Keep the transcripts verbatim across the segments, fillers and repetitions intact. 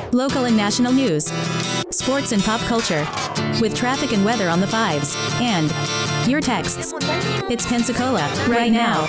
local and national news, sports and pop culture, with traffic and weather on the fives, and your texts. It's Pensacola, right now.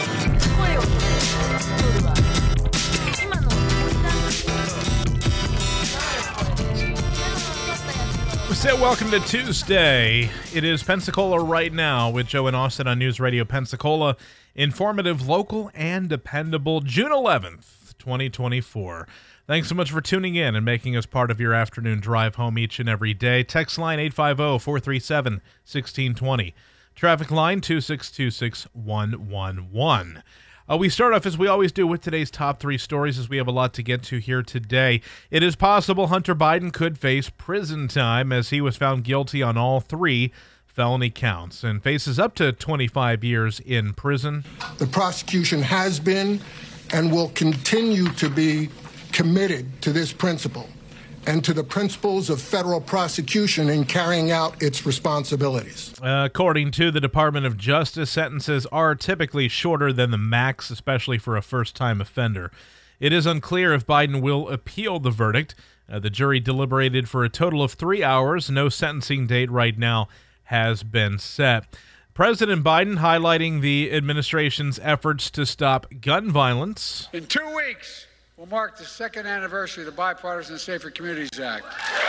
We say welcome to Tuesday. It is Pensacola Right Now with Joe and Austin on News Radio Pensacola. Informative, local, and dependable. June eleventh, twenty twenty-four. Thanks so much for tuning in and making us part of your afternoon drive home each and every day. Text line eight five zero, four three seven, one six two zero. Traffic line two six two six, one one one. Uh, we start off, as we always do, with today's top three stories, as we have a lot to get to here today. It is possible Hunter Biden could face prison time as he was found guilty on all three felony counts and faces up to twenty-five years in prison. The prosecution has been and will continue to be committed to this principle and to the principles of federal prosecution in carrying out its responsibilities. Uh, according to the Department of Justice, sentences are typically shorter than the max, especially for a first-time offender. It is unclear if Biden will appeal the verdict. Uh, the jury deliberated for a total of three hours. No sentencing date right now has been set. President Biden highlighting the administration's efforts to stop gun violence. In two weeks, will mark the second anniversary of the Bipartisan Safer Communities Act.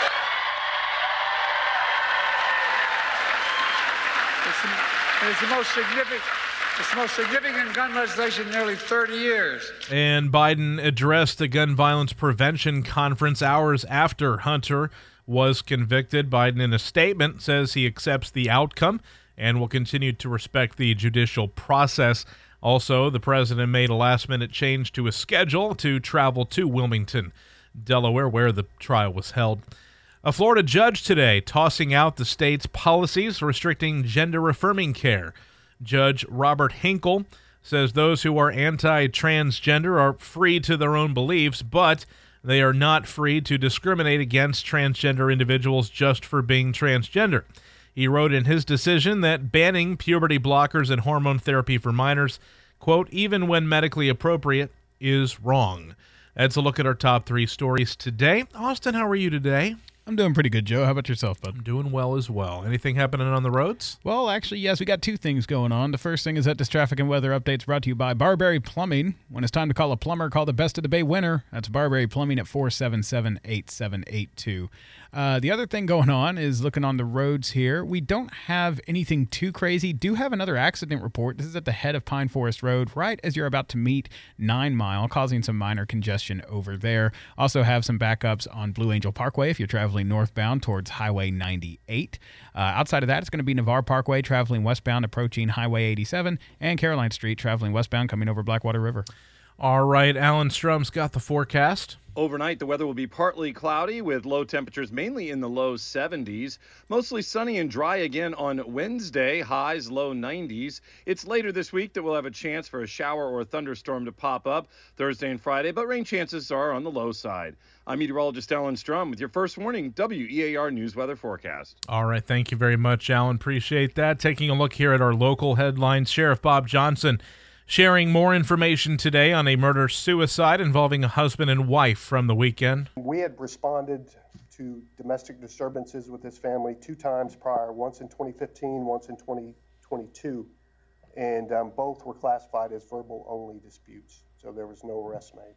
It's the, it's the most significant, it's the most significant gun legislation in nearly thirty years. And Biden addressed the gun violence prevention conference hours after Hunter was convicted. Biden, in a statement, says he accepts the outcome and will continue to respect the judicial process. Also, the president made a last-minute change to his schedule to travel to Wilmington, Delaware, where the trial was held. A Florida judge today tossing out the state's policies restricting gender-affirming care. Judge Robert Hinkle says those who are anti-transgender are free to their own beliefs, but they are not free to discriminate against transgender individuals just for being transgender. He wrote in his decision that banning puberty blockers and hormone therapy for minors, quote, even when medically appropriate, is wrong. That's a look at our top three stories today. Austin, how are you today? I'm doing pretty good, Joe. How about yourself, bud? I'm doing well as well. Anything happening on the roads? Well, actually, yes, we got two things going on. The first thing is that this traffic and weather update's brought to you by Barberry Plumbing. When it's time to call a plumber, call the Best of the Bay winner. That's Barberry Plumbing at four seven seven, eight seven eight two. Uh, the other thing going on is looking on the roads here. We don't have anything too crazy. Do have another accident report. This is at the head of Pine Forest Road, right as you're about to meet Nine Mile, causing some minor congestion over there. Also have some backups on Blue Angel Parkway if you're traveling northbound towards Highway ninety-eight. Uh, outside of that, it's going to be Navarre Parkway traveling westbound approaching Highway eighty-seven, and Caroline Street traveling westbound coming over Blackwater River. All right, Alan Strum's got the forecast. Overnight, the weather will be partly cloudy with low temperatures mainly in the low seventies. Mostly sunny and dry again on Wednesday, highs low nineties. It's later this week that we'll have a chance for a shower or a thunderstorm to pop up Thursday and Friday, but rain chances are on the low side. I'm meteorologist Alan Strum with your first warning W E A R News Weather Forecast. All right, thank you very much, Alan. Appreciate that. Taking a look here at our local headlines, Sheriff Bob Johnson sharing more information today on a murder-suicide involving a husband and wife from the weekend. We had responded to domestic disturbances with this family two times prior, once in twenty fifteen, once in twenty twenty-two, and um, both were classified as verbal-only disputes, so there was no arrest made.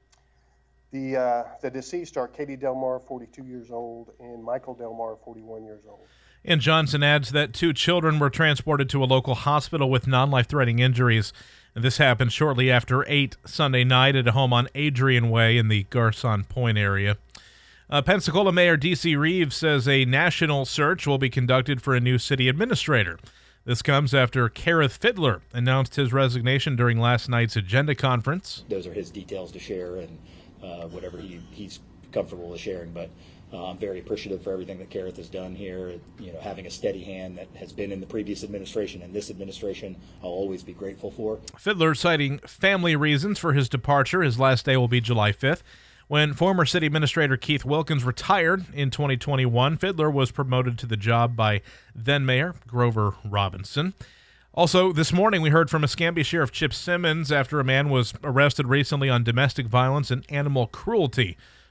The, uh, the deceased are Katie Delmar, forty-two years old, and Michael Delmar, forty-one years old. And Johnson adds that two children were transported to a local hospital with non-life-threatening injuries. This happened shortly after eight Sunday night at a home on Adrian Way in the Garcon Point area. Uh, Pensacola Mayor D C Reeves says a national search will be conducted for a new city administrator. This comes after Kareth Fiddler announced his resignation during last night's agenda conference. Those are his details to share and uh, whatever he, he's comfortable with sharing, but Uh, I'm very appreciative for everything that Kareth has done here. You know, having a steady hand that has been in the previous administration and this administration, I'll always be grateful for. Fiddler citing family reasons for his departure. His last day will be July fifth. When former city administrator Keith Wilkins retired in twenty twenty-one, Fiddler was promoted to the job by then-Mayor Grover Robinson. Also, this morning we heard from Escambia Sheriff Chip Simmons after a man was arrested recently on domestic violence and animal cruelty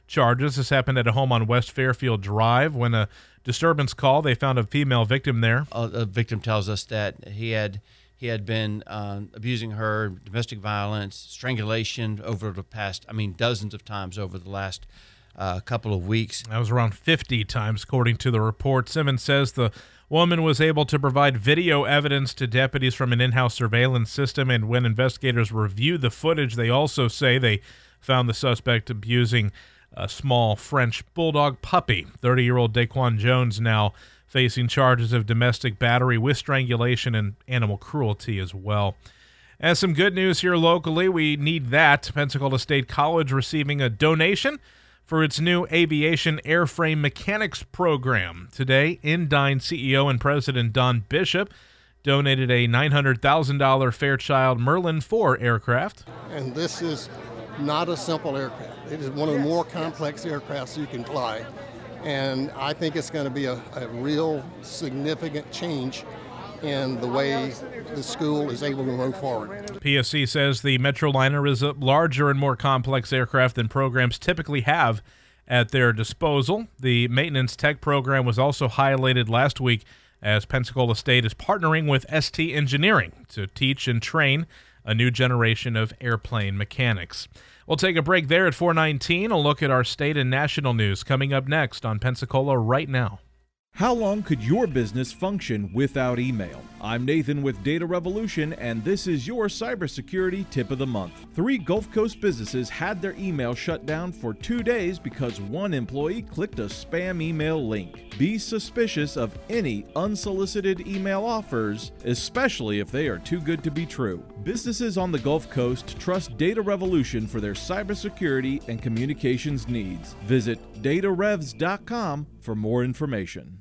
charges. This happened at a home on West Fairfield Drive. When a disturbance called, they found a female victim there. A, a victim tells us that he had he had been um, abusing her, domestic violence, strangulation over the past, I mean, dozens of times over the last uh, couple of weeks. That was around fifty times, according to the report. Simmons says the woman was able to provide video evidence to deputies from an in-house surveillance system, and when investigators reviewed the footage, they also say they found the suspect abusing a small French bulldog puppy. thirty-year-old Daquan Jones now facing charges of domestic battery with strangulation and animal cruelty as well. And some good news here locally. We need that. Pensacola State College receiving a donation for its new aviation airframe mechanics program. Today, Indyne C E O and President Don Bishop donated a nine hundred thousand dollars Fairchild Merlin four aircraft. And this is not a simple aircraft. It is one of the more complex aircrafts you can fly. And I think it's going to be a, a real significant change in the way the school is able to move forward. P S C says the Metroliner is a larger and more complex aircraft than programs typically have at their disposal. The maintenance tech program was also highlighted last week as Pensacola State is partnering with S T Engineering to teach and train a new generation of airplane mechanics. We'll take a break there at four nineteen. A look at our state and national news coming up next on Pensacola Right Now. How long could your business function without email? I'm Nathan with Data Revolution, and this is your cybersecurity tip of the month. Three Gulf Coast businesses had their email shut down for two days because one employee clicked a spam email link. Be suspicious of any unsolicited email offers, especially if they are too good to be true. Businesses on the Gulf Coast trust Data Revolution for their cybersecurity and communications needs. Visit data revs dot com for more information.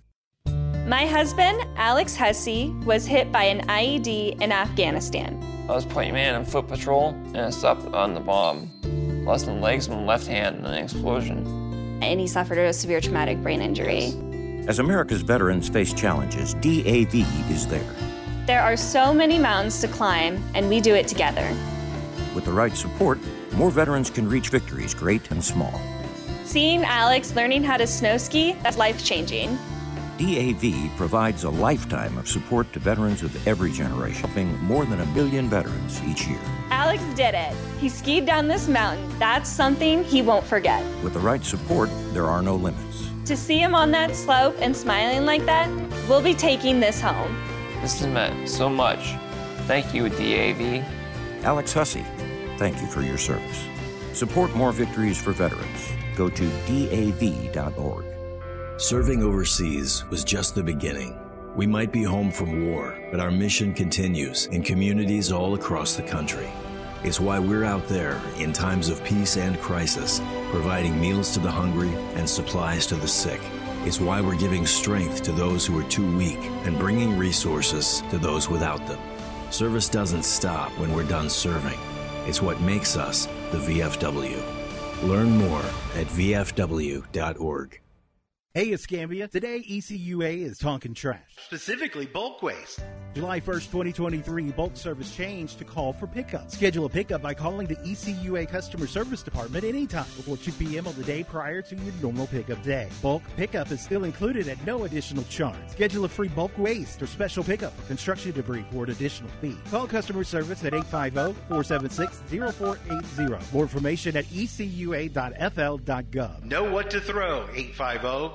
My husband, Alex Hussey, was hit by an I E D in Afghanistan. I was point man on foot patrol, and I stopped on the bomb. Lost my legs and my left hand in an explosion. And he suffered a severe traumatic brain injury. As America's veterans face challenges, D A V is there. There are so many mountains to climb, and we do it together. With the right support, more veterans can reach victories, great and small. Seeing Alex learning how to snow ski, that's life-changing. D A V provides a lifetime of support to veterans of every generation, helping more than a million veterans each year. Alex did it. He skied down this mountain. That's something he won't forget. With the right support, there are no limits. To see him on that slope and smiling like that, we'll be taking this home. This has meant so much. Thank you, D A V. Alex Hussey, thank you for your service. Support more victories for veterans. Go to D A V dot org. Serving overseas was just the beginning. We might be home from war, but our mission continues in communities all across the country. It's why we're out there in times of peace and crisis, providing meals to the hungry and supplies to the sick. It's why we're giving strength to those who are too weak and bringing resources to those without them. Service doesn't stop when we're done serving. It's what makes us the V F W. Learn more at V F W dot org. Hey, it's Gambia. Today, E C U A is talking trash, specifically bulk waste. July first, twenty twenty-three, bulk service changed to call for pickup. Schedule a pickup by calling the E C U A Customer Service Department anytime before two p.m. on the day prior to your normal pickup day. Bulk pickup is still included at no additional charge. Schedule a free bulk waste or special pickup for construction debris for an additional fee. Call customer service at eight five zero, four seven six, zero four eight zero. More information at E C U A dot F L dot gov. Know what to throw, eight five zero.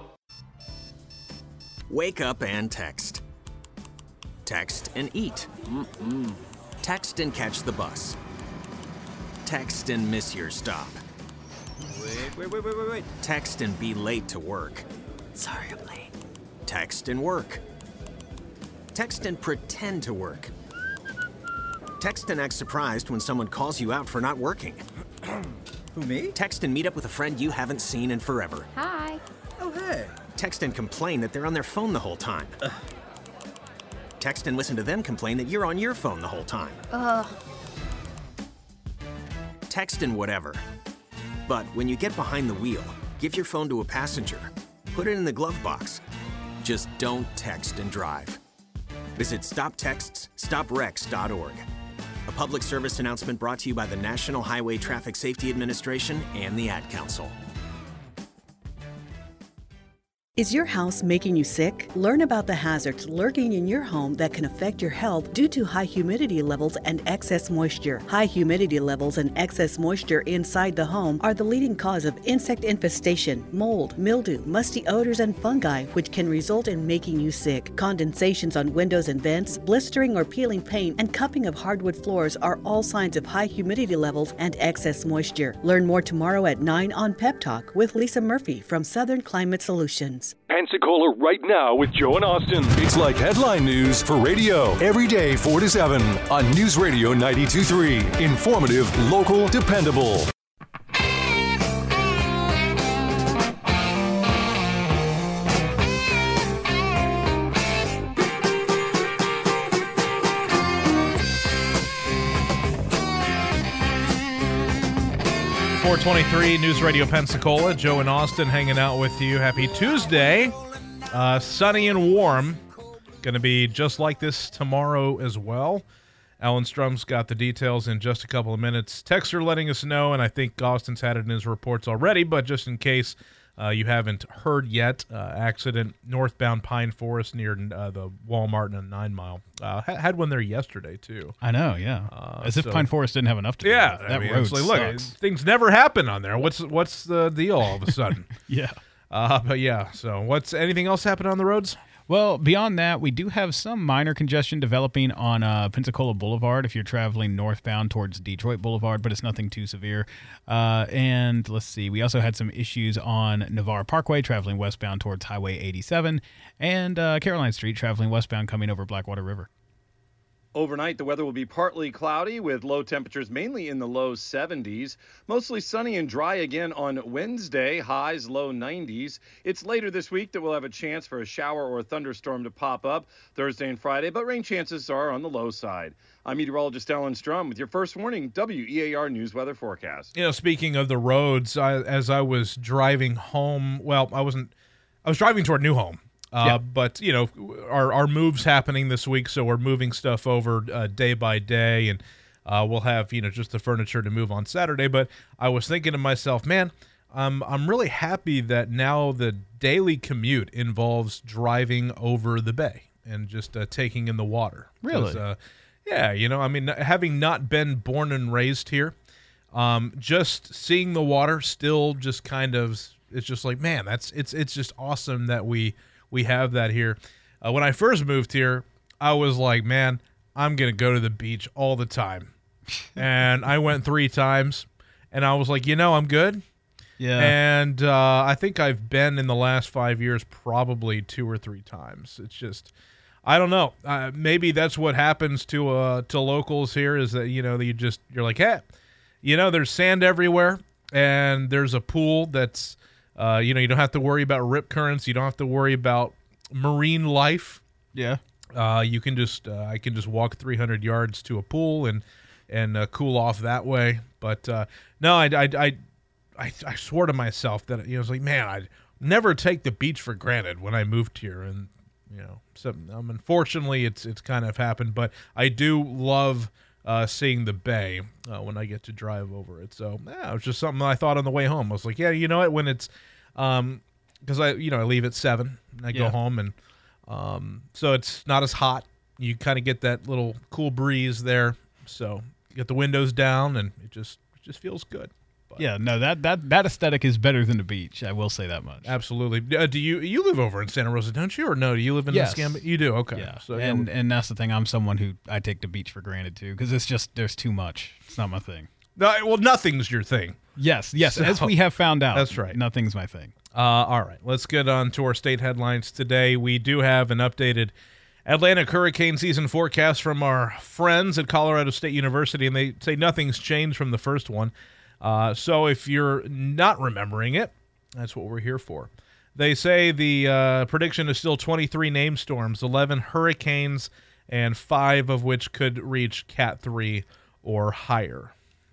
Wake up and text. Text and eat. Mm-mm. Text and catch the bus. Text and miss your stop. Wait, wait, wait, wait, wait, wait. Text and be late to work. Sorry, I'm late. Text and work. Text and pretend to work. Text and act surprised when someone calls you out for not working. Who, me? Text and meet up with a friend you haven't seen in forever. Hi. Oh, hey. Text and complain that they're on their phone the whole time. Ugh. Text and listen to them complain that you're on your phone the whole time. Ugh. Text and whatever. But when you get behind the wheel, give your phone to a passenger. Put it in the glove box. Just don't text and drive. Visit stop texts stop wrecks dot org. A public service announcement brought to you by the National Highway Traffic Safety Administration and the Ad Council. Is your house making you sick? Learn about the hazards lurking in your home that can affect your health due to high humidity levels and excess moisture. High humidity levels and excess moisture inside the home are the leading cause of insect infestation, mold, mildew, musty odors, and fungi, which can result in making you sick. Condensations on windows and vents, blistering or peeling paint, and cupping of hardwood floors are all signs of high humidity levels and excess moisture. Learn more tomorrow at nine on Pep Talk with Lisa Murphy from Southern Climate Solutions. Pensacola right now with Joe and Austin. It's like headline news for radio. Every day, four to seven on News Radio ninety-two point three. Informative, local, dependable. four twenty-three News Radio Pensacola. Joe and Austin hanging out with you. Happy Tuesday. Uh, sunny and warm. Going to be just like this tomorrow as well. Alan Strum's got the details in just a couple of minutes. Texter letting us know, and I think Austin's had it in his reports already, but just in case uh, you haven't heard yet, uh, accident northbound Pine Forest near uh, the Walmart and Nine Mile. Uh, had one there yesterday, too. I know, yeah. Uh, As if so, Pine Forest didn't have enough to do yeah, with. That I mean, road it's like, look, sucks. things never happen on there. What's what's the deal all of a sudden? Yeah. Uh, but yeah, so what's anything else happen on the roads? Well, beyond that, we do have some minor congestion developing on uh, Pensacola Boulevard if you're traveling northbound towards Detroit Boulevard, but it's nothing too severe. Uh, and let's see, we also had some issues on Navarre Parkway traveling westbound towards Highway eighty-seven and uh, Caroline Street traveling westbound coming over Blackwater River. Overnight, the weather will be partly cloudy with low temperatures mainly in the low seventies. Mostly sunny and dry again on Wednesday, highs low nineties. It's later this week that we'll have a chance for a shower or a thunderstorm to pop up Thursday and Friday, but rain chances are on the low side. I'm meteorologist Alan Strum with your first warning W E A R News Weather Forecast. You know, speaking of the roads, I, as I was driving home, well, I wasn't, I was driving toward New Home. Uh, yeah. But, you know, our, our move's happening this week, so we're moving stuff over uh, day by day, and uh, we'll have, you know, just the furniture to move on Saturday. But I was thinking to myself, man, um, I'm really happy that now the daily commute involves driving over the bay and just uh, taking in the water. Really? Uh, yeah, you know, I mean, having not been born and raised here, um, just seeing the water still just kind of, it's just like, man, that's it's it's just awesome that we – we have that here. Uh, when I first moved here, I was like, man, I'm going to go to the beach all the time. And I went three times, and I was like, you know, I'm good. Yeah. And uh, I think I've been in the last five years probably two or three times. It's just, I don't know. Uh, maybe that's what happens to uh, to locals here is that, you know, you just, you're like, hey, you know, there's sand everywhere, and there's a pool that's, Uh, you know, you don't have to worry about rip currents. You don't have to worry about marine life. Yeah. Uh, you can just, uh, I can just walk three hundred yards to a pool and and uh, cool off that way. But uh, no, I, I, I, I, I swore to myself that, you know, I was like, man, I'd never take the beach for granted when I moved here. And, you know, so um, unfortunately it's, it's kind of happened, but I do love Uh, seeing the bay uh, when I get to drive over it. So yeah, it was just something I thought on the way home. I was like, yeah, you know what? When it's, um, because I, you know, I leave at seven and I Yeah. go home, and um, so it's not as hot. You kind of get that little cool breeze there. So you get the windows down, and it just it just feels good. But yeah, no, that, that that aesthetic is better than the beach. I will say that much. Absolutely. Uh, do you you live over in Santa Rosa, don't you? Or no? Do you live in Yes. the Escambia? You do. Okay. Yeah. So and yeah, and that's the thing. I'm someone who I take the beach for granted too, because it's just there's too much. It's not my thing. no, well, nothing's your thing. Yes, yes. So- as we have found out, That's right. Nothing's my thing. Uh, all right, let's get on to our state headlines today. We do have an updated Atlantic hurricane season forecast from our friends at Colorado State University, and they say nothing's changed from the first one. Uh, so if you're not remembering it, that's what we're here for. They say the uh, prediction is still twenty-three named storms, eleven hurricanes, and five of which could reach Cat three or higher.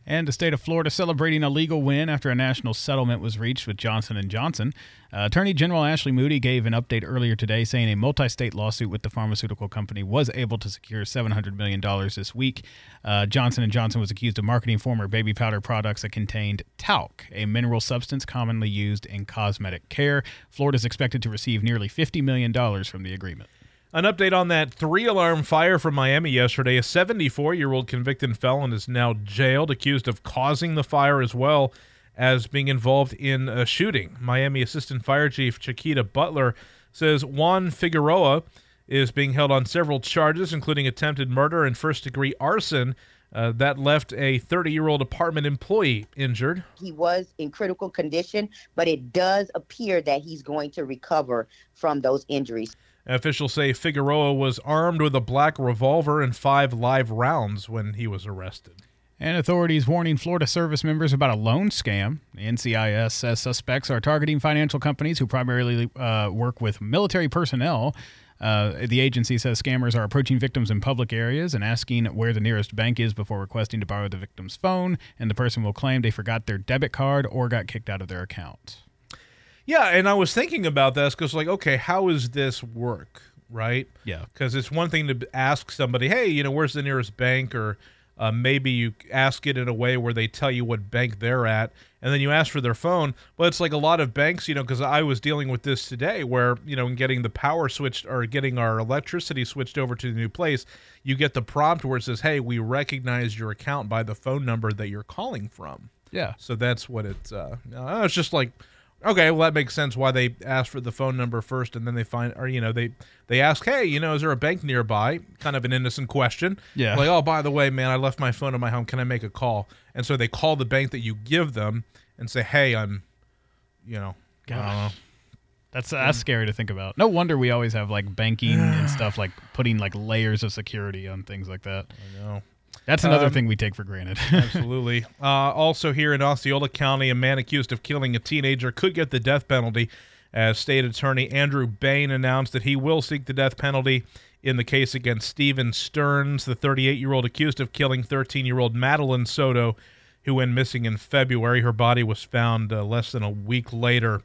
And the state of Florida celebrating a legal win after a national settlement was reached with Johnson and Johnson. Uh, Attorney General Ashley Moody gave an update earlier today saying a multi-state lawsuit with the pharmaceutical company was able to secure seven hundred million dollars this week. Uh, Johnson and Johnson was accused of marketing former baby powder products that contained talc, a mineral substance commonly used in cosmetic care. Florida is expected to receive nearly fifty million dollars from the agreement. An update on that three-alarm fire from Miami yesterday. A seventy-four-year-old convicted felon is now jailed, accused of causing the fire as well as being involved in a shooting. Miami Assistant Fire Chief Chiquita Butler says Juan Figueroa is being held on several charges, including attempted murder and first-degree arson. Uh, that left a thirty-year-old apartment employee injured. He was in critical condition, but it does appear that he's going to recover from those injuries. Officials say Figueroa was armed with a black revolver and five live rounds when he was arrested. And authorities warning Florida service members about a loan scam. The N C I S says suspects are targeting financial companies who primarily uh, work with military personnel. Uh, the agency says scammers are approaching victims in public areas and asking where the nearest bank is before requesting to borrow the victim's phone, and the person will claim they forgot their debit card or got kicked out of their account. Yeah, and I was thinking about this because, like, okay, how does this work, right? Yeah. Because it's one thing to ask somebody, hey, you know, where's the nearest bank? Or uh, maybe you ask it in a way where they tell you what bank they're at, and then you ask for their phone. But it's like a lot of banks, you know, because I was dealing with this today where, you know, in getting the power switched or getting our electricity switched over to the new place, you get the prompt where it says, hey, we recognize your account by the phone number that you're calling from. Yeah. So that's what it's, uh, it's just like, okay, well, that makes sense why they ask for the phone number first, and then they find, or, you know, they, they ask, hey, you know, is there a bank nearby? Kind of an innocent question. Yeah. Like, oh, by the way, man, I left my phone at my home. Can I make a call? And so they call the bank that you give them and say, hey, I'm, you know, I don't know. That's, uh, that's scary to think about. No wonder we always have, like, banking and stuff, like putting, like, layers of security on things like that. I know. That's another um, thing we take for granted. Absolutely. Uh, also here in Osceola County, a man accused of killing a teenager could get the death penalty, as State Attorney Andrew Bain announced that he will seek the death penalty in the case against Stephen Stearns, the thirty-eight-year-old accused of killing thirteen-year-old Madeline Soto, who went missing in February. Her body was found uh, less than a week later.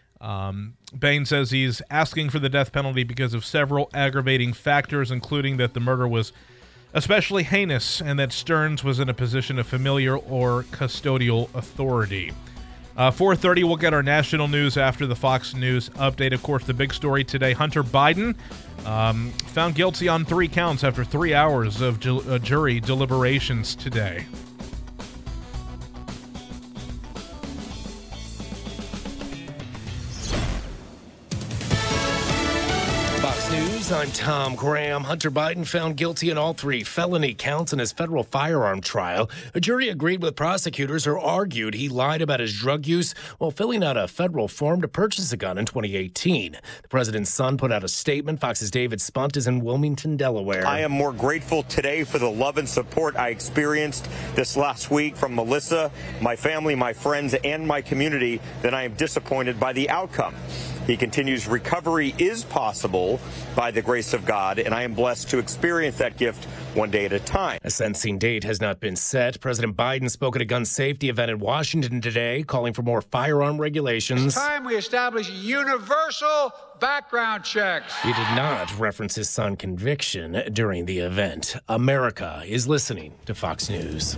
Um, Bain says he's asking for the death penalty because of several aggravating factors, including that the murder was especially heinous, and that Stearns was in a position of familial or custodial authority. Uh, four thirty, we'll get our national news after the Fox News update. Of course, the big story today, Hunter Biden um, found guilty on three counts after three hours of ju- uh, jury deliberations today. News, I'm Tom Graham. Hunter Biden found guilty in all three felony counts in his federal firearm trial. A jury agreed with prosecutors who argued he lied about his drug use while filling out a federal form to purchase a gun in twenty eighteen. The president's son put out a statement. Fox's David Spunt is in Wilmington, Delaware. I am more grateful today for the love and support I experienced this last week from Melissa, my family, my friends, and my community than I am disappointed by the outcome. He continues, recovery is possible by the grace of God, and I am blessed to experience that gift one day at a time. A sentencing date has not been set. President Biden spoke at a gun safety event in Washington today, calling for more firearm regulations. It's time we establish universal background checks. He did not reference his son's conviction during the event. America is listening to Fox News.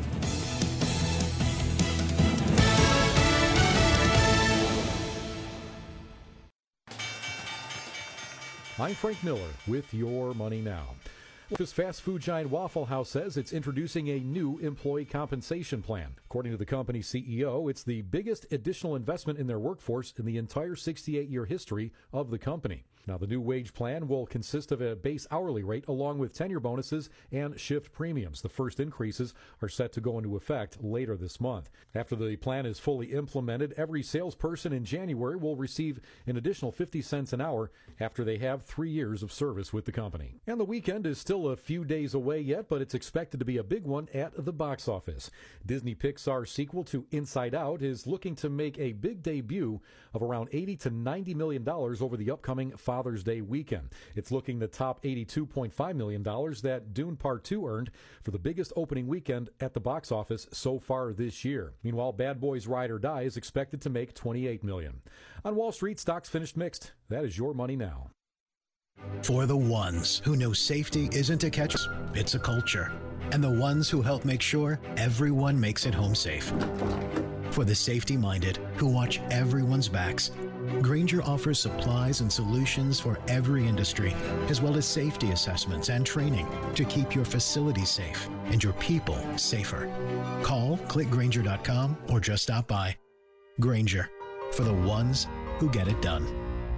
I'm Frank Miller with Your Money Now. This fast food giant Waffle House says it's introducing a new employee compensation plan. According to the company's C E O, it's the biggest additional investment in their workforce in the entire sixty-eight-year history of the company. Now, the new wage plan will consist of a base hourly rate along with tenure bonuses and shift premiums. The first increases are set to go into effect later this month. After the plan is fully implemented, every salesperson in January will receive an additional fifty cents an hour after they have three years of service with the company. And the weekend is still a few days away yet, but it's expected to be a big one at the box office. Disney Pixar's sequel to Inside Out is looking to make a big debut of around eighty to ninety million dollars over the upcoming five Father's Day weekend. It's looking the top eighty-two point five million dollars that Dune Part two earned for the biggest opening weekend at the box office so far this year. Meanwhile, Bad Boys Ride or Die is expected to make twenty-eight million dollars. On Wall Street, stocks finished mixed. That is your money now. For the ones who know safety isn't a catch, it's a culture. And the ones who help make sure everyone makes it home safe. For the safety-minded who watch everyone's backs, Grainger offers supplies and solutions for every industry, as well as safety assessments and training to keep your facilities safe and your people safer. Call, click Grainger dot com, or just stop by. Grainger, for the ones who get it done.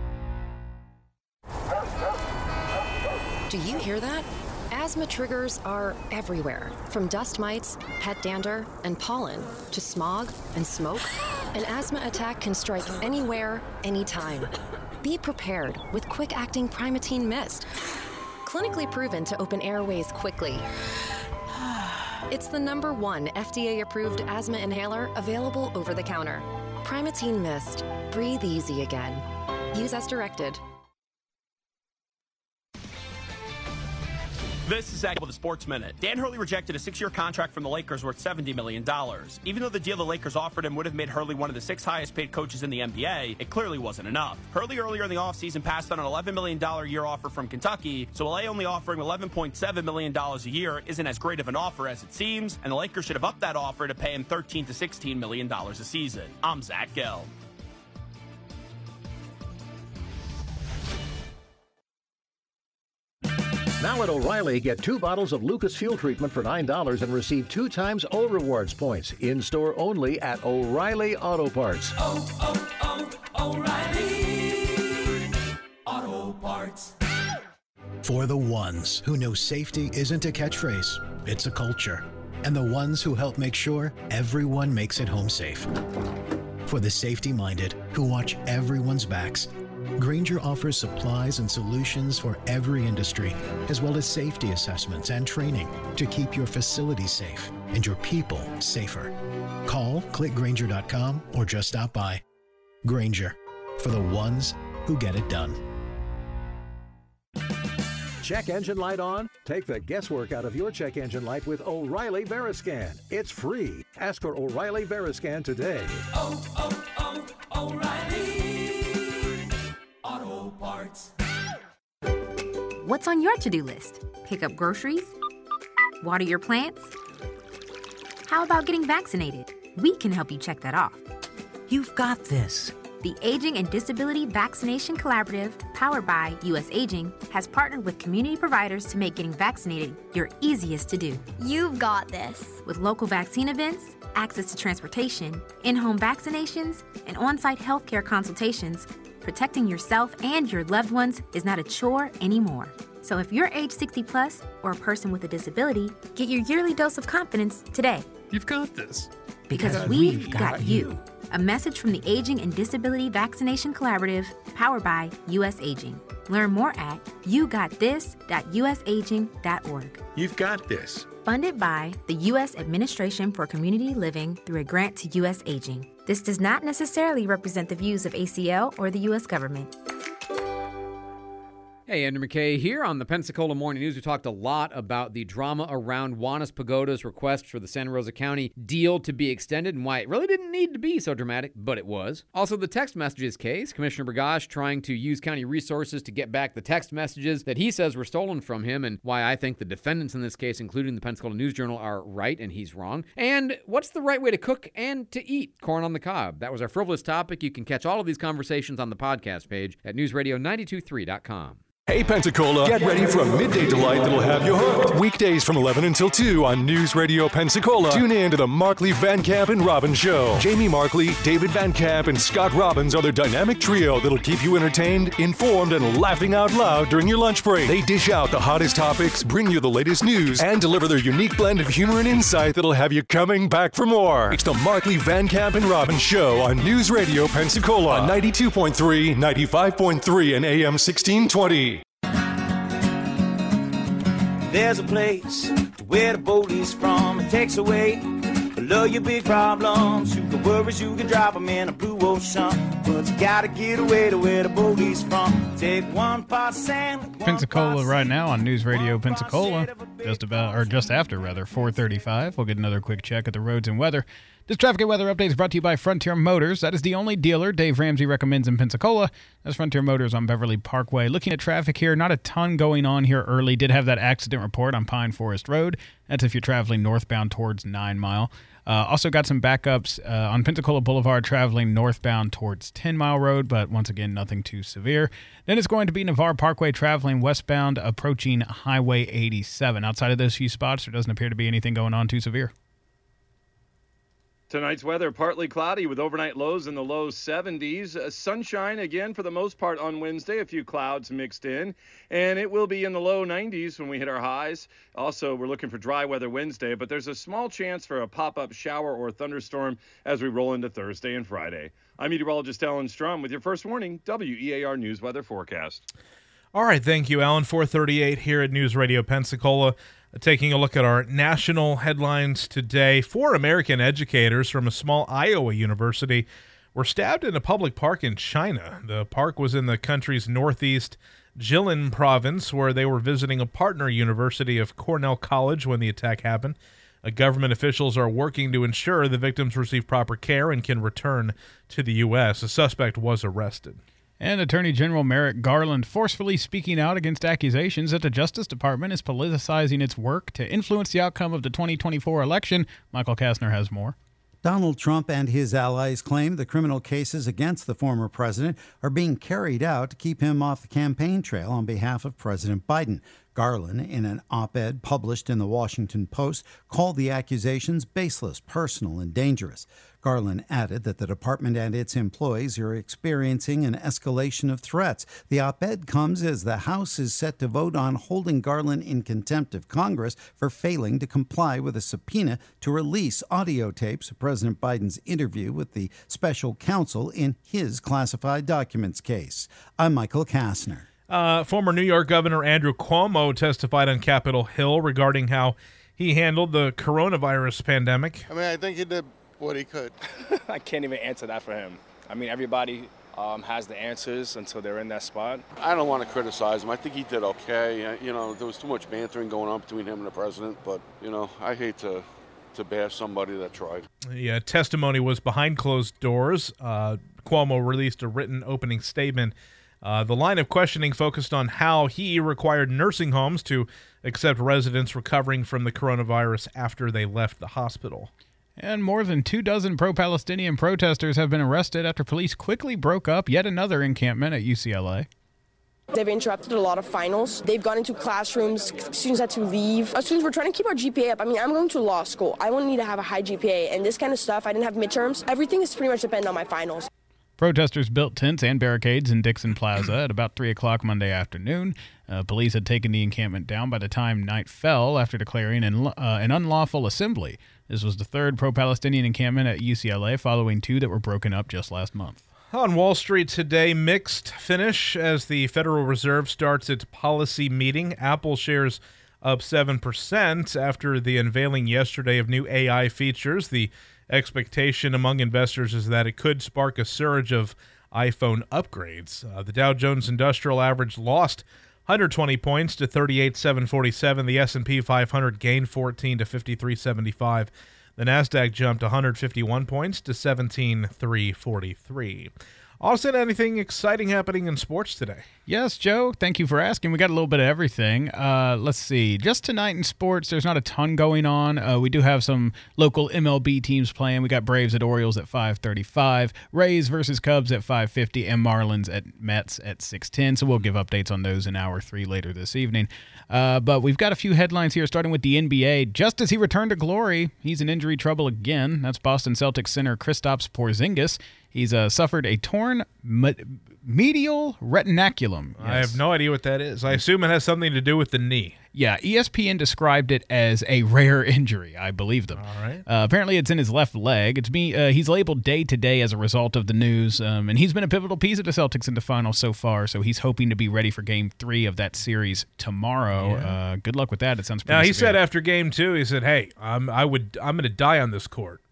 Do you hear that? Asthma triggers are everywhere, from dust mites, pet dander, and pollen, to smog and smoke. An asthma attack can strike anywhere, anytime. Be prepared with quick-acting Primatene Mist. Clinically proven to open airways quickly. It's the number one F D A-approved asthma inhaler available over the counter. Primatene Mist. Breathe easy again. Use as directed. This is Zach with the Sports Minute. Dan Hurley rejected a six-year contract from the Lakers worth seventy million dollars. Even though the deal the Lakers offered him would have made Hurley one of the six highest-paid coaches in the N B A, it clearly wasn't enough. Hurley earlier in the offseason passed on an eleven million dollars a year offer from Kentucky, so L A only offering eleven point seven million dollars a year isn't as great of an offer as it seems, and the Lakers should have upped that offer to pay him thirteen to sixteen million dollars a season. I'm Zach Gill. Now at O'Reilly, get two bottles of Lucas Fuel Treatment for nine dollars and receive two times O Rewards points. In-store only at O'Reilly Auto Parts. Oh, oh, oh, O'Reilly Auto Parts. For the ones who know safety isn't a catchphrase, it's a culture. And the ones who help make sure everyone makes it home safe. For the safety-minded who watch everyone's backs, Grainger offers supplies and solutions for every industry, as well as safety assessments and training to keep your facilities safe and your people safer. Call, click Grainger dot com, or just stop by. Grainger, for the ones who get it done. Check engine light on? Take the guesswork out of your check engine light with O'Reilly Veriscan. It's free. Ask for O'Reilly Veriscan today. Oh, oh, oh, O'Reilly Auto Parts. What's on your to-do list? Pick up groceries? Water your plants? How about getting vaccinated? We can help you check that off. You've got this. The Aging and Disability Vaccination Collaborative, powered by U S Aging, has partnered with community providers to make getting vaccinated your easiest to do. You've got this. With local vaccine events, access to transportation, in-home vaccinations, and on-site healthcare consultations, protecting yourself and your loved ones is not a chore anymore. So if you're age sixty plus or a person with a disability, get your yearly dose of confidence today. You've got this. Because, because we've, we've got, got you. you. A message from the Aging and Disability Vaccination Collaborative, powered by U S Aging. Learn more at you got this dot u s aging dot org. You've got this. Funded by the U S Administration for Community Living through a grant to U S Aging. This does not necessarily represent the views of A C L or the U S government. Hey, Andrew McKay here on the Pensacola Morning News. We talked a lot about the drama around Juanes Pagoda's request for the Santa Rosa County deal to be extended and why it really didn't need to be so dramatic, but it was. Also, the text messages case, Commissioner Bergosh trying to use county resources to get back the text messages that he says were stolen from him, and why I think the defendants in this case, including the Pensacola News-Journal, are right and he's wrong. And what's the right way to cook and to eat corn on the cob? That was our frivolous topic. You can catch all of these conversations on the podcast page at news radio nine two three dot com. Hey Pensacola, get ready for a midday delight that'll have you hooked. Weekdays from eleven until two on News Radio Pensacola. Tune in to the Markley, Van Camp, and Robbins Show. Jamie Markley, David Van Camp, and Scott Robbins are the dynamic trio that'll keep you entertained, informed, and laughing out loud during your lunch break. They dish out the hottest topics, bring you the latest news, and deliver their unique blend of humor and insight that'll have you coming back for more. It's the Markley, Van Camp, and Robbins Show on News Radio Pensacola on ninety-two point three, ninety-five point three, and A M sixteen twenty. There's a place where the boat is from. It takes away all of your big problems. You can worries, you can drop them in a blue ocean. But But you gotta get away to where the boogie's from. Take one part sand. Pensacola right now on News Radio Pensacola, just about, or just after rather, four thirty-five. We'll get another quick check at the roads and weather. This traffic and weather update is brought to you by Frontier Motors. That is the only dealer Dave Ramsey recommends in Pensacola. That's Frontier Motors on Beverly Parkway. Looking at traffic here, not a ton going on here early. Did have that accident report on Pine Forest Road. That's if you're traveling northbound towards Nine Mile. Uh, also got some backups uh, on Pensacola Boulevard traveling northbound towards Ten Mile Road, but once again, nothing too severe. Then it's going to be Navarre Parkway traveling westbound approaching Highway eighty-seven. Outside of those few spots, there doesn't appear to be anything going on too severe. Tonight's weather, partly cloudy with overnight lows in the low seventies. Uh, sunshine again for the most part on Wednesday, a few clouds mixed in. And it will be in the low nineties when we hit our highs. Also, we're looking for dry weather Wednesday, but there's a small chance for a pop-up shower or thunderstorm as we roll into Thursday and Friday. I'm meteorologist Alan Strum with your first warning, W E A R News Weather Forecast. All right, thank you, Alan. four thirty-eight here at News Radio Pensacola. Taking a look at our national headlines today. Four American educators from a small Iowa university were stabbed in a public park in China. The park was in the country's northeast Jilin province, where they were visiting a partner university of Cornell College when the attack happened. Uh, government officials are working to ensure the victims receive proper care and can return to the U S. A suspect was arrested. And Attorney General Merrick Garland forcefully speaking out against accusations that the Justice Department is politicizing its work to influence the outcome of the twenty twenty-four election. Michael Kastner has more. Donald Trump and his allies claim the criminal cases against the former president are being carried out to keep him off the campaign trail on behalf of President Biden. Garland, in an op-ed published in the Washington Post, called the accusations baseless, personal, and dangerous. Garland added that the department and its employees are experiencing an escalation of threats. The op-ed comes as the House is set to vote on holding Garland in contempt of Congress for failing to comply with a subpoena to release audio tapes of President Biden's interview with the special counsel in his classified documents case. I'm Michael Kastner. Uh, former New York Governor Andrew Cuomo testified on Capitol Hill regarding how he handled the coronavirus pandemic. I mean, I think he did what he could. I can't even answer that for him. I mean, everybody um, has the answers until they're in that spot. I don't want to criticize him. I think he did okay. Uh, you know, there was too much bantering going on between him and the president, but, you know, I hate to to bash somebody that tried. Yeah, testimony was behind closed doors. Uh, Cuomo released a written opening statement. Uh, the line of questioning focused on how he required nursing homes to accept residents recovering from the coronavirus after they left the hospital. And more than two dozen pro-Palestinian protesters have been arrested after police quickly broke up yet another encampment at U C L A. They've interrupted a lot of finals. They've gone into classrooms. Students had to leave. As students, we're trying to keep our G P A up. I mean, I'm going to law school. I won't need to have a high G P A. And this kind of stuff, I didn't have midterms. Everything is pretty much dependent on my finals. Protesters built tents and barricades in Dixon Plaza at about three o'clock Monday afternoon. Uh, police had taken the encampment down by the time night fell after declaring an, uh, an unlawful assembly. This was the third pro-Palestinian encampment at U C L A, following two that were broken up just last month. On Wall Street today, mixed finish as the Federal Reserve starts its policy meeting. Apple shares up seven percent after the unveiling yesterday of new A I features. The expectation among investors is that it could spark a surge of iPhone upgrades. Uh, the Dow Jones Industrial Average lost one hundred twenty points to thirty-eight thousand seven hundred forty-seven. The S and P five hundred gained fourteen to fifty-three thousand seventy-five. The Nasdaq jumped one hundred fifty-one points to seventeen thousand three hundred forty-three. Austin, anything exciting happening in sports today? Yes, Joe. Thank you for asking. We got a little bit of everything. Uh, let's see. Just tonight in sports, there's not a ton going on. Uh, we do have some local M L B teams playing. We got Braves at Orioles at five thirty-five, Rays versus Cubs at five fifty, and Marlins at Mets at six ten. So we'll give updates on those in hour three later this evening. Uh, but we've got a few headlines here, starting with the N B A. Just as he returned to glory, he's in injury trouble again. That's Boston Celtics center Kristaps Porzingis. He's uh, suffered a torn me- medial retinaculum. Yes. I have no idea what that is. I assume it has something to do with the knee. Yeah, E S P N described it as a rare injury. I believe them. All right. Uh, apparently, it's in his left leg. It's me. Uh, he's labeled day to day as a result of the news, um, and he's been a pivotal piece of the Celtics in the finals so far. So he's hoping to be ready for Game Three of that series tomorrow. Yeah. Uh, good luck with that. It sounds pretty. Now he severe. said after Game Two, he said, "Hey, I'm I would I'm going to die on this court."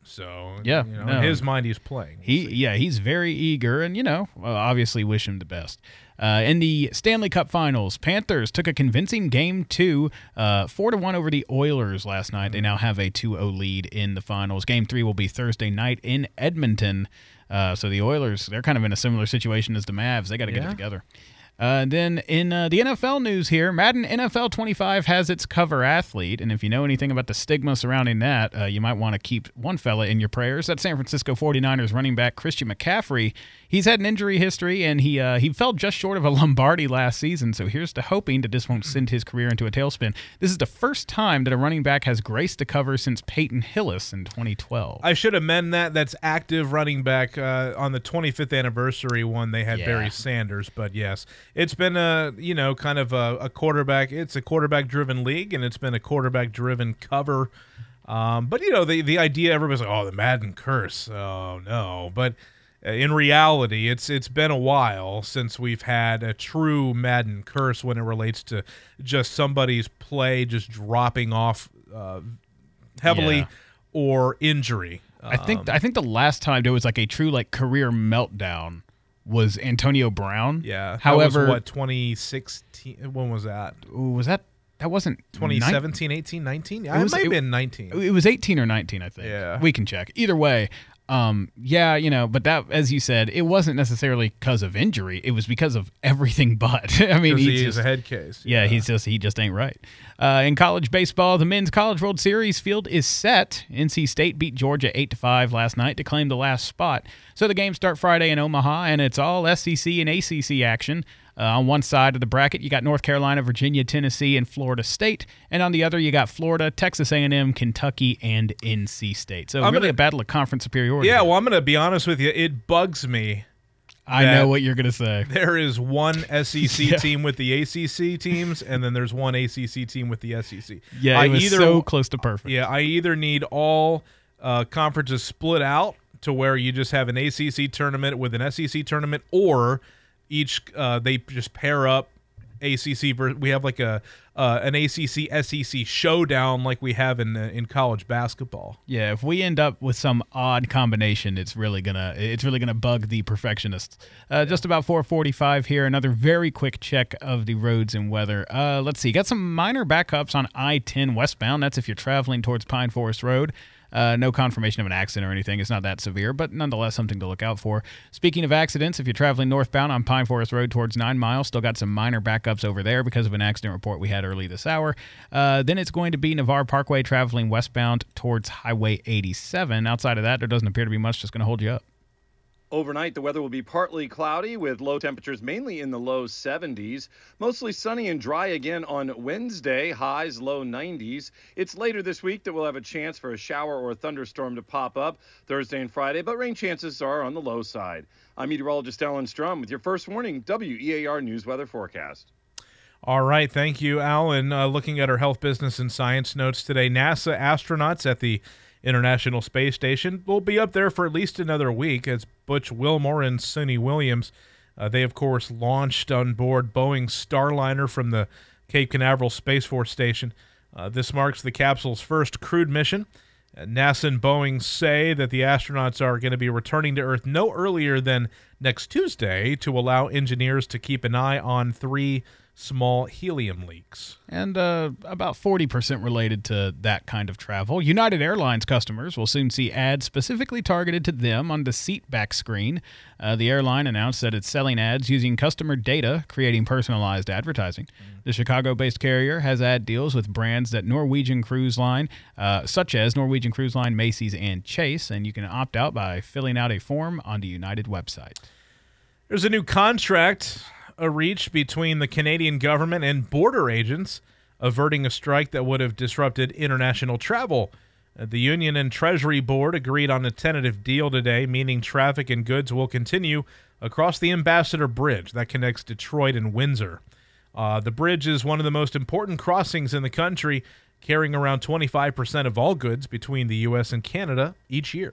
So Yeah, you know, no. in his mind, he's playing. We'll He see. yeah, he's very eager, and you know, well, obviously wish him the best. Uh, in the Stanley Cup Finals, Panthers took a convincing game two, uh, four to one over the Oilers last night. They now have a two oh lead in the finals. Game three will be Thursday night in Edmonton. Uh, so the Oilers, they're kind of in a similar situation as the Mavs. They got to get Yeah. it together. Uh, and then in uh, the N F L news here, Madden N F L twenty-five has its cover athlete, and if you know anything about the stigma surrounding that, uh, you might want to keep one fella in your prayers. That's San Francisco forty-niners running back Christian McCaffrey. He's had an injury history, and he uh, he fell just short of a Lombardi last season, so here's to hoping that this won't send his career into a tailspin. This is the first time that a running back has graced the cover since Peyton Hillis in twenty twelve. I should amend that. That's active running back uh, on the twenty-fifth anniversary one. They had Yeah. Barry Sanders, but yes, it's been a you know kind of a, a quarterback. It's a quarterback-driven league, and it's been a quarterback-driven cover. Um, but you know the the idea, everybody's like, oh, the Madden curse. Oh no, but in reality, it's it's been a while since we've had a true Madden curse when it relates to just somebody's play just dropping off uh, heavily Yeah. or injury. I think Um, I think the last time there was like a true like career meltdown was Antonio Brown. yeah. However, that was what twenty sixteen? When was that? ooh, was that that wasn't twenty nine- seventeen, eighteen, nineteen? Yeah, It it, was- might have it- been nineteen. It was eighteen or nineteen, I think. Yeah. We can check. Either way, um, yeah, you know, but that, as you said, it wasn't necessarily because of injury. It was because of everything but. I mean, 'Cause he's he just, is a head case. Yeah, he's just he just ain't right. Uh, in college baseball, the men's College World Series field is set. N C State beat Georgia eight to five last night to claim the last spot. So the games start Friday in Omaha, and it's all S E C and A C C action. Uh, on one side of the bracket, you got North Carolina, Virginia, Tennessee, and Florida State, and on the other, you got Florida, Texas A and M, Kentucky, and N C State. So I'm really gonna- a battle of conference superiority. Yeah, well, I'm going to be honest with you. It bugs me. I that know what you're gonna say. There is one S E C Yeah. team with the A C C teams, and then there's one A C C team with the S E C. Yeah, I it was either, so close to perfect. Yeah, I either need all uh, conferences split out to where you just have an A C C tournament with an S E C tournament, or each uh, they just pair up A C C. Ver- we have like a uh, an A C C S E C showdown like we have in uh, in college basketball. Yeah, if we end up with some odd combination, it's really gonna it's really gonna bug the perfectionists. Uh, just about four forty-five here. Another very quick check of the roads and weather. Uh, let's see, got some minor backups on I ten westbound. That's if you're traveling towards Pine Forest Road. Uh, no confirmation of an accident or anything. It's not that severe, but nonetheless something to look out for. Speaking of accidents, if you're traveling northbound on Pine Forest Road towards Nine Mile, still got some minor backups over there because of an accident report we had early this hour. Uh, then it's going to be Navarre Parkway traveling westbound towards Highway eighty-seven. Outside of that, there doesn't appear to be much just going to hold you up. Overnight, the weather will be partly cloudy with low temperatures mainly in the low seventies. Mostly sunny and dry again on Wednesday, highs low nineties. It's later this week that we'll have a chance for a shower or a thunderstorm to pop up Thursday and Friday, but rain chances are on the low side. I'm meteorologist Alan Strum with your first warning W E A R News Weather Forecast. All right, thank you, Alan. Uh, looking at our health, business, and science notes today, NASA astronauts at the International Space Station will be up there for at least another week as Butch Wilmore and Suni Williams. Uh, they, of course, launched on board Boeing's Starliner from the Cape Canaveral Space Force Station. Uh, this marks the capsule's first crewed mission. Uh, NASA and Boeing say that the astronauts are going to be returning to Earth no earlier than next Tuesday to allow engineers to keep an eye on three small helium leaks. And uh, about forty percent related to that kind of travel. United Airlines customers will soon see ads specifically targeted to them on the seat back screen. Uh, the airline announced that it's selling ads using customer data, creating personalized advertising. Mm. The Chicago-based carrier has ad deals with brands that Norwegian Cruise Line, uh, such as Norwegian Cruise Line, Macy's, and Chase, and you can opt out by filling out a form on the United website. There's a new contract a reach between the Canadian government and border agents, averting a strike that would have disrupted international travel. Uh, the Union and Treasury Board agreed on a tentative deal today, meaning traffic and goods will continue across the Ambassador Bridge that connects Detroit and Windsor. Uh, the bridge is one of the most important crossings in the country, carrying around twenty-five percent of all goods between the U S and Canada each year.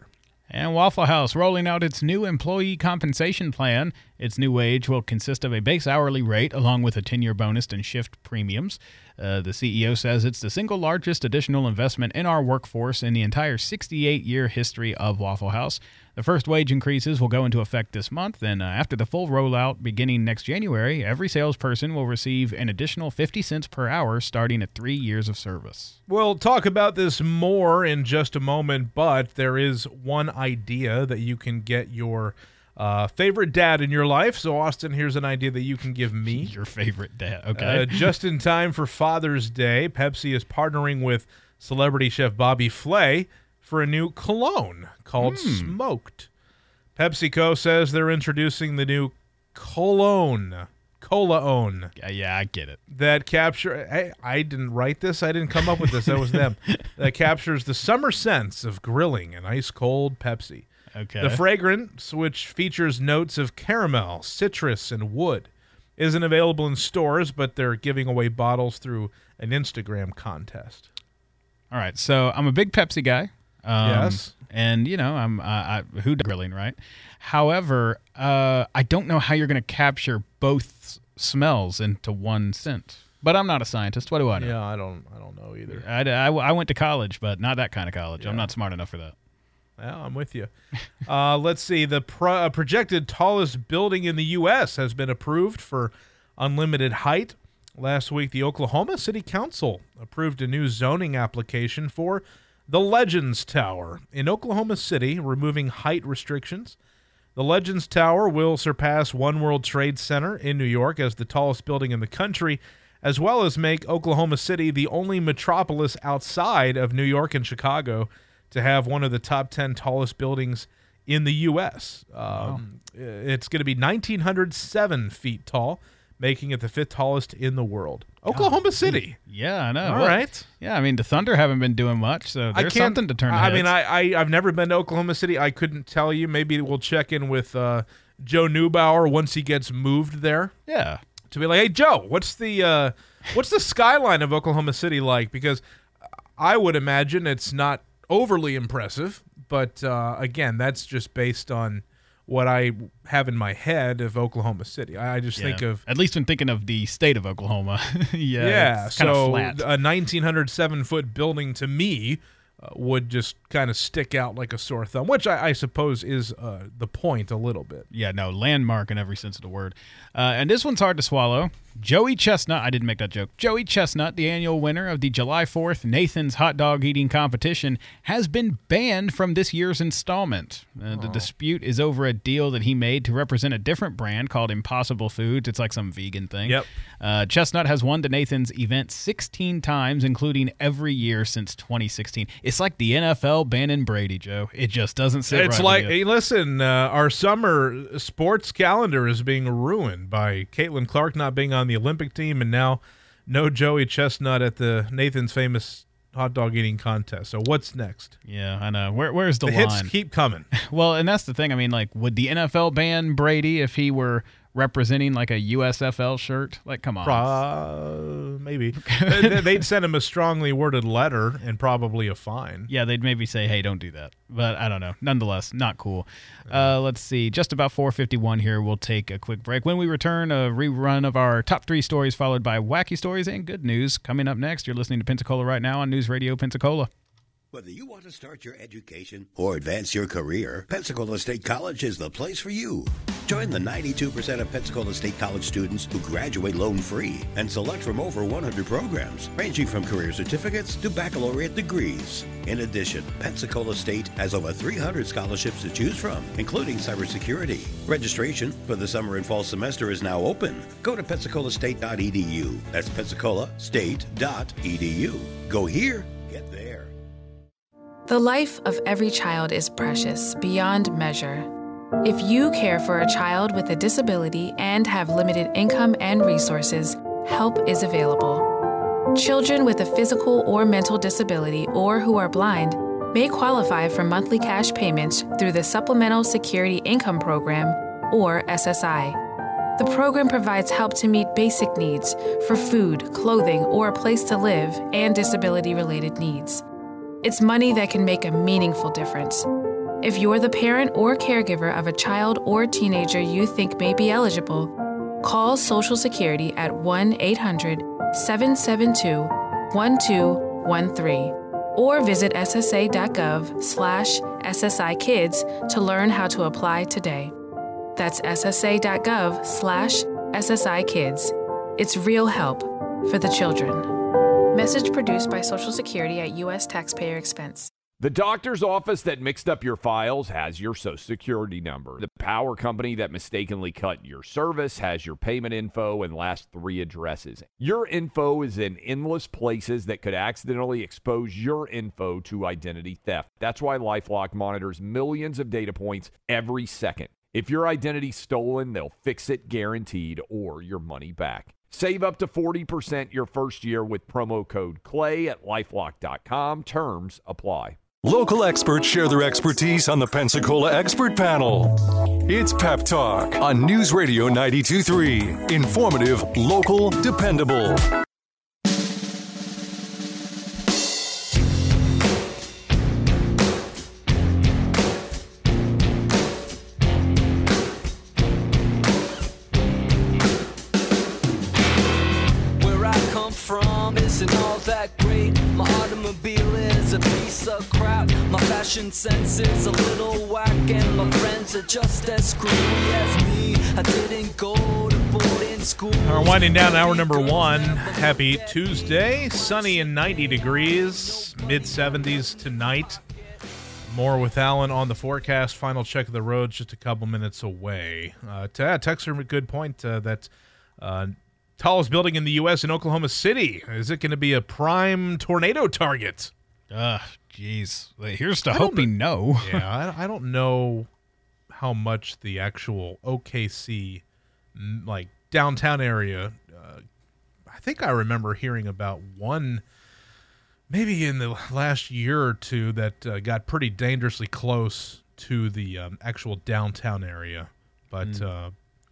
And Waffle House rolling out its new employee compensation plan. Its new wage will consist of a base hourly rate along with a ten-year bonus and shift premiums. Uh, the C E O says it's the single largest additional investment in our workforce in the entire sixty-eight-year history of Waffle House. The first wage increases will go into effect this month, and uh, after the full rollout beginning next January, every salesperson will receive an additional fifty cents per hour starting at three years of service. We'll talk about this more in just a moment, but there is one idea that you can get your uh, favorite dad in your life. So, Austin, here's an idea that you can give me. Your favorite dad, okay. Uh, just in time for Father's Day, Pepsi is partnering with celebrity chef Bobby Flay for a new cologne called Hmm. Smoked. PepsiCo says they're introducing the new cologne, Cologne. Yeah, yeah, I get it. That capture. Hey, I didn't write this. I didn't come up with this. That was them. That captures the summer sense of grilling and ice cold Pepsi. Okay. The fragrance, which features notes of caramel, citrus, and wood, isn't available in stores, but they're giving away bottles through an Instagram contest. All right, so I'm a big Pepsi guy. Um, Yes. And, you know, I'm uh, I, who does grilling, right? However, uh, I don't know how you're going to capture both smells into one scent. But I'm not a scientist. What do I know? Yeah, I don't I don't know either. I, I, I went to college, but not that kind of college. Yeah. I'm not smart enough for that. Yeah, I'm with you. uh, let's see. The pro- uh, projected tallest building in the U S has been approved for unlimited height. Last week, the Oklahoma City Council approved a new zoning application for the Legends Tower in Oklahoma City, removing height restrictions. The Legends Tower will surpass One World Trade Center in New York as the tallest building in the country, as well as make Oklahoma City the only metropolis outside of New York and Chicago to have one of the top ten tallest buildings in the U S Um, It's going to be one thousand nine hundred seven feet tall, making it the fifth tallest in the world. Oklahoma City. Yeah, I know. All Well, right. Yeah, I mean, the Thunder haven't been doing much, so I there's can't- something to turn I heads. mean, I, I, I've never been to Oklahoma City. I couldn't tell you. Maybe we'll check in with uh, Joe Neubauer once he gets moved there. Yeah. To be like, hey, Joe, what's the uh, what's the skyline of Oklahoma City like? Because I would imagine it's not overly impressive, but uh, again, that's just based on what I have in my head of Oklahoma City. I, I just Yeah. think of At least when thinking of the state of Oklahoma. yeah. yeah. It's kinda So flat. a nineteen oh seven foot building to me uh, would just kind of stick out like a sore thumb, which I, I suppose is uh, the point a little bit. Yeah, no, landmark in every sense of the word. Uh, and this one's hard to swallow. Joey Chestnut, I didn't make that joke. Joey Chestnut, the annual winner of the July fourth Nathan's Hot Dog Eating Competition, has been banned from this year's installment. Uh, the dispute is over a deal that he made to represent a different brand called Impossible Foods. It's like some vegan thing. Yep. Uh, Chestnut has won the Nathan's event sixteen times, including every year since twenty sixteen. It's like the N F L banning Brady, Joe. It just doesn't sit It's right like, with you. hey, listen, uh, our summer sports calendar is being ruined by Caitlin Clark not being on the Olympic team, and now no Joey Chestnut at the Nathan's famous hot dog eating contest. So what's next? Yeah, I know. Where, where's the, The line? hits keep coming. Well, and that's the thing. I mean, like, would the N F L ban Brady if he were representing like a U S F L shirt? Like, come on. Uh, maybe. They- They'd send him a strongly worded letter and probably a fine. Yeah, they'd maybe say, hey, don't do that. But I don't know. Nonetheless, not cool. Uh, let's see. Just about four fifty-one here. We'll take a quick break. When we return, a rerun of our top three stories followed by wacky stories and good news. Coming up next, you're listening to Pensacola right now on News Radio Pensacola. Whether you want to start your education or advance your career, Pensacola State College is the place for you. Join the ninety-two percent of Pensacola State College students who graduate loan-free and select from over one hundred programs, ranging from career certificates to baccalaureate degrees. In addition, Pensacola State has over three hundred scholarships to choose from, including cybersecurity. Registration for the summer and fall semester is now open. Go to pensacola state dot e d u. That's pensacola state dot e d u. Go here, get there. The life of every child is precious beyond measure. If you care for a child with a disability and have limited income and resources, help is available. Children with a physical or mental disability or who are blind may qualify for monthly cash payments through the Supplemental Security Income Program, or S S I. The program provides help to meet basic needs for food, clothing, or a place to live, and disability-related needs. It's money that can make a meaningful difference. If you're the parent or caregiver of a child or teenager you think may be eligible, call Social Security at one eight hundred seven seven two one two one three or visit ssa.gov slash SSI Kids to learn how to apply today. That's ssa.gov slash SSI Kids. It's real help for the children. Message produced by Social Security at U S taxpayer expense. The doctor's office that mixed up your files has your Social Security number. The power company that mistakenly cut your service has your payment info and last three addresses. Your info is in endless places that could accidentally expose your info to identity theft. That's why LifeLock monitors millions of data points every second. If your identity's stolen, they'll fix it guaranteed or your money back. Save up to forty percent your first year with promo code CLAY at lifelock dot com. Terms apply. Local experts share their expertise on the Pensacola Expert Panel. It's Pep Talk on News Radio ninety-two point three. Informative, local, dependable. Where I come from isn't all that great. My automobile is a piece of crap. My fashion sense is a little whack, and my friends are just as screwy as me. I didn't go to boarding school. We're winding down hour number one. Happy Tuesday. Sunny and ninety degrees. mid seventies tonight. More with Alan on the forecast. Final check of the roads just a couple minutes away. Uh, t- uh, Texter, a good point uh, that uh, tallest building in the U S in Oklahoma City. Is it going to be a prime tornado target? Ugh, jeez. Here's to hoping no. Yeah, I, I don't know how much the actual O K C, like, downtown area, uh, I think I remember hearing about one, maybe in the last year or two, that uh, got pretty dangerously close to the um, actual downtown area. But mm. uh,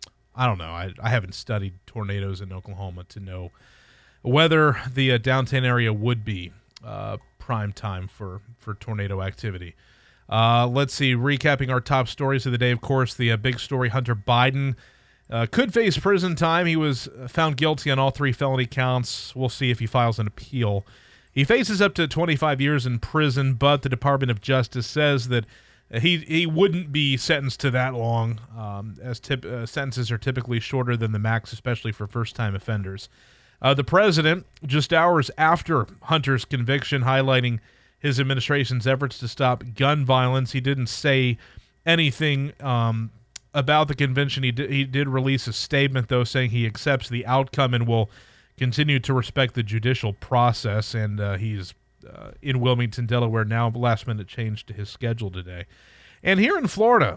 I don't know. I, I haven't studied tornadoes in Oklahoma to know whether the uh, downtown area would be uh, prime time for, for tornado activity. Uh, let's see. Recapping our top stories of the day, of course, the uh, big story, Hunter Biden uh, could face prison time. He was found guilty on all three felony counts. We'll see if he files an appeal. He faces up to twenty-five years in prison, but the Department of Justice says that he he wouldn't be sentenced to that long, um, as tip, uh, sentences are typically shorter than the max, especially for first-time offenders. Uh, the president, just hours after Hunter's conviction, highlighting his administration's efforts to stop gun violence. He didn't say anything um, about the convention. He did, he did release a statement, though, saying he accepts the outcome and will continue to respect the judicial process. And uh, he's uh, in Wilmington, Delaware now. Last minute change to his schedule today. And here in Florida,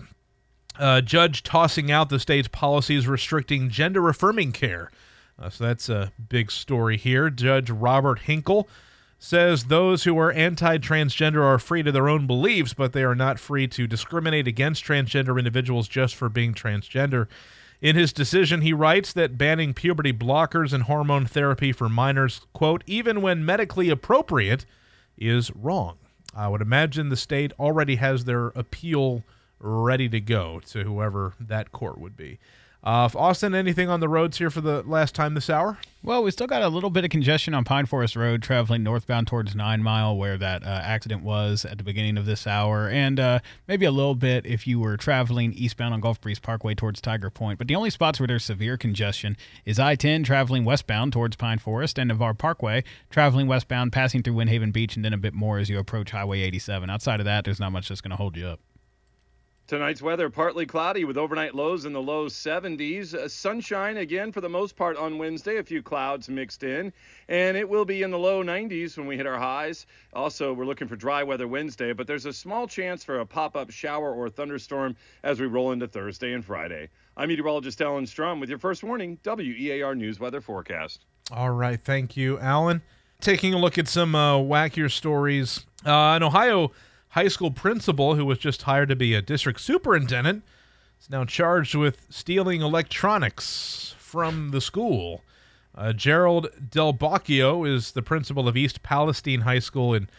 a judge tossing out the state's policies restricting gender-affirming care. Uh, so that's a big story here. Judge Robert Hinkle says those who are anti-transgender are free to their own beliefs, but they are not free to discriminate against transgender individuals just for being transgender. In his decision, he writes that banning puberty blockers and hormone therapy for minors, quote, even when medically appropriate, is wrong. I would imagine the state already has their appeal ready to go to whoever that court would be. Uh, Austin, anything on the roads here for the last time this hour? Well, we still got a little bit of congestion on Pine Forest Road traveling northbound towards Nine Mile, where that uh, accident was at the beginning of this hour, and uh, maybe a little bit if you were traveling eastbound on Gulf Breeze Parkway towards Tiger Point. But the only spots where there's severe congestion is I ten traveling westbound towards Pine Forest and Navarre Parkway traveling westbound, passing through Windhaven Beach, and then a bit more as you approach Highway eighty-seven. Outside of that, there's not much that's going to hold you up. Tonight's weather, partly cloudy with overnight lows in the low seventies. Uh, sunshine again for the most part on Wednesday, a few clouds mixed in. And it will be in the low nineties when we hit our highs. Also, we're looking for dry weather Wednesday, but there's a small chance for a pop-up shower or thunderstorm as we roll into Thursday and Friday. I'm meteorologist Alan Strum with your first warning, W E A R News Weather Forecast. All right, thank you, Alan. Taking a look at some uh, wackier stories. Uh, an Ohio high school principal who was just hired to be a district superintendent is now charged with stealing electronics from the school. Uh, Gerald Del Bacchio is the principal of East Palestine High School in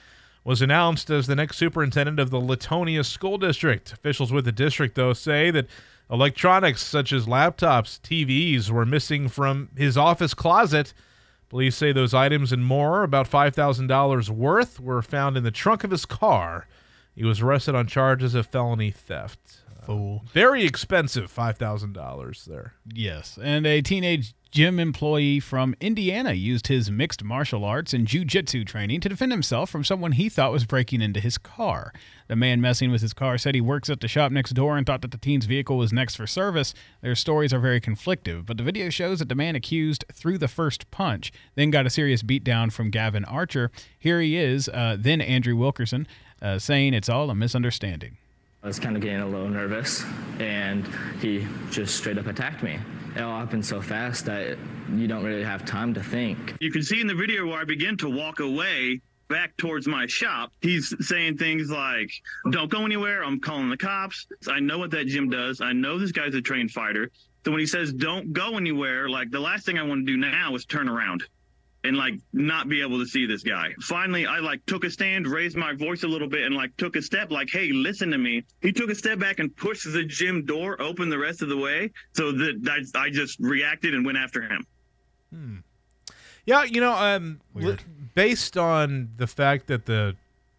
was announced as the next superintendent of the Latonia School District. Officials with the district, though, say that electronics such as laptops, T Vs, were missing from his office closet. Police say those items and more, about five thousand dollars worth, were found in the trunk of his car. He was arrested on charges of felony theft. Fool. Uh, very expensive, five thousand dollars there. Yes, and a teenage gym employee from Indiana used his mixed martial arts and jiu-jitsu training to defend himself from someone he thought was breaking into his car. The man messing with his car said he works at the shop next door and thought that the teen's vehicle was next for service. Their stories are very conflictive, but the video shows that the man accused threw the first punch, then got a serious beatdown from Gavin Archer. Here he is, uh, then Andrew Wilkerson, uh, saying it's all a misunderstanding. I was kind of getting a little nervous, and he just straight up attacked me. It all happened so fast that you don't really have time to think. You can see in the video where I begin to walk away back towards my shop, he's saying things like, don't go anywhere, I'm calling the cops. I know what that gym does. I know this guy's a trained fighter. So when he says don't go anywhere, like the last thing I want to do now is turn around and like not be able to see this guy. Finally, I like took a stand, raised my voice a little bit, and like took a step like, hey, listen to me. He took a step back and pushed the gym door open the rest of the way. So that I, I just reacted and went after him. Hmm. Yeah, you know, um, li- based on the fact that the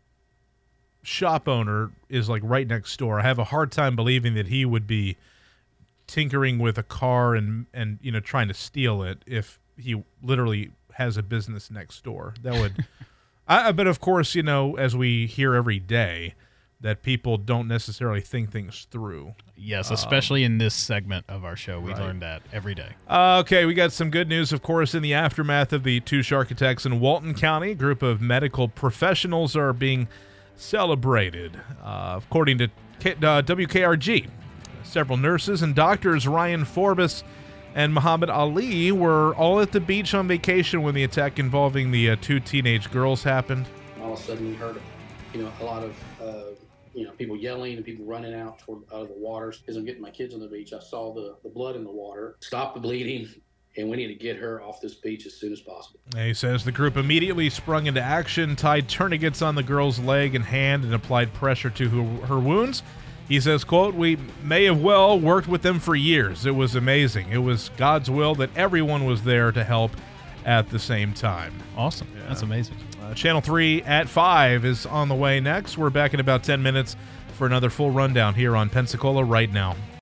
shop owner is like right next door, I have a hard time believing that he would be tinkering with a car and, and you know, trying to steal it if he literally has a business next door. That would, I, but of course, you know, as we hear every day, that people don't necessarily think things through. Yes, especially um, in this segment of our show. We right. learn that every day. Uh, okay, we got some good news, of course, in the aftermath of the two shark attacks in Walton County. A group of medical professionals are being celebrated. Uh, according to K- uh, W K R G, several nurses and doctors, Ryan Forbes and Muhammad Ali, were all at the beach on vacation when the attack involving the uh, two teenage girls happened. All of a sudden, we heard, you know, a lot of, uh, you know, people yelling and people running out toward out of the waters. As I'm getting my kids on the beach, I saw the, the blood in the water. Stop the bleeding, and we need to get her off this beach as soon as possible. He says the group immediately sprung into action, tied tourniquets on the girl's leg and hand, and applied pressure to her, her wounds. He says, quote, we may have well worked with them for years. It was amazing. It was God's will that everyone was there to help at the same time. Awesome. Yeah. That's amazing. Uh, Channel three at five is on the way next. We're back in about ten minutes for another full rundown here on Pensacola Right Now.